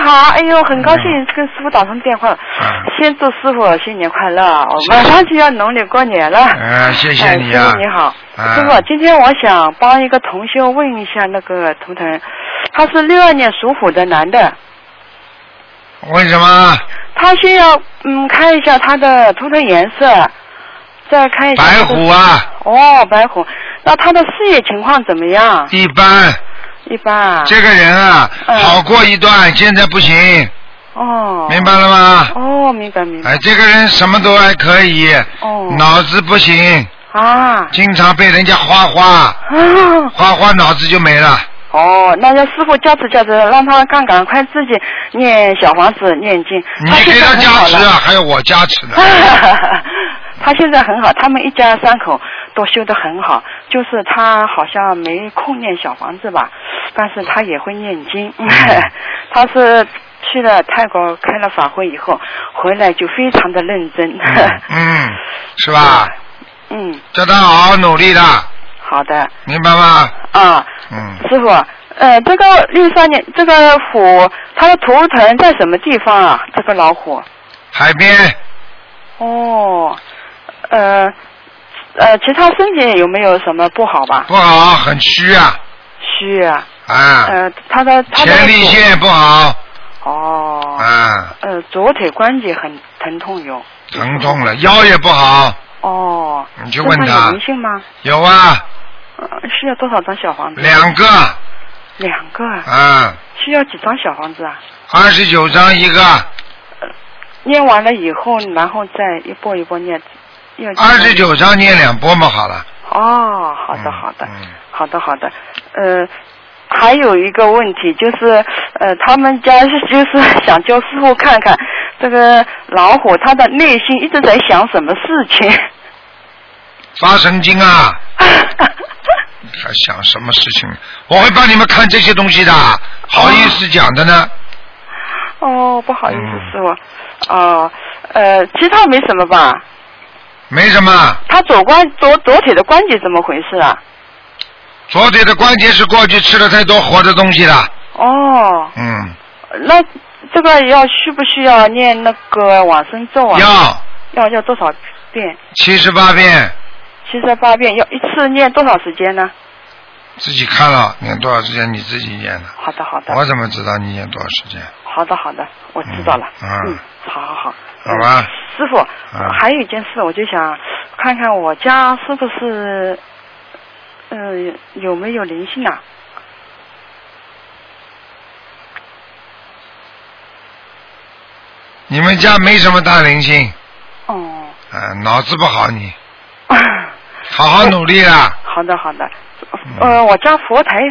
好，哎呦，很高兴跟师傅打通电话了。先祝师傅新年快乐，我马上就要农历过年了。 谢谢你啊。 师傅你好，师傅，今天我想帮一个同修问一下那个图腾，他是62年属虎的男的。 为什么？ 他先要看一下他的图腾颜色，再看一下。 白虎啊。 哦，白虎。那他的事业情况怎么样？ 一般。 一般啊。这个人啊，好过一段，现在不行。 哦。 明白了吗？ 哦，明白。 这个人什么都还可以。 哦。 脑子不行。 啊。 经常被人家花，脑子就没了。 哦，那要师傅加持，让他赶快自己念小房子念经。 你给他加持啊，还有我加持呢。 他现在很好，他们一家3口都修得很好，就是他好像没空念小房子吧，但是他也会念经。他是去了泰国开了法会以后，回来就非常的认真。 是吧？叫他好好努力的。 好的。 明白吗？ 师傅，这个63年这个虎，它的图腾在什么地方啊？这个老虎。 海边。 哦，其他身体有没有什么不好吧？ 不好，很虚啊。 虚啊。他的前列腺不好。 哦。左腿关节很疼痛有。 疼痛了，腰也不好。 哦。 你去问他。 有灵性吗？ 有啊。 需要多少张小房子 ？2个。 2个。需要几张小房子啊 ？29张一个。 念完了以后，然后再一波一波念。 29张念2波嘛，好了。 哦，好的。还有一个问题就是，他们家就是想叫师傅看看这个老虎，他的内心一直在想什么事情。 发神经啊！还想什么事情？我会帮你们看这些东西的，好意思讲的呢。 哦，不好意思，师傅。其他没什么吧？ 没什么。他左腿的关节怎么回事啊？ 左腿的关节是过去吃了太多活的东西了。 哦。那这个需不需要念那个往生咒啊？要多少遍 ？78遍。 78遍，要一次念多少时间呢？ 自己看了，念多少时间你自己念的。 好的。 我怎么知道你念多少时间？ 好的，我知道了。好。 好吧。 师傅，还有一件事，我就想看看我家是不是有没有灵性啊？ 你们家没什么大灵性。脑子不好你。好好努力啊。 好的。我家佛台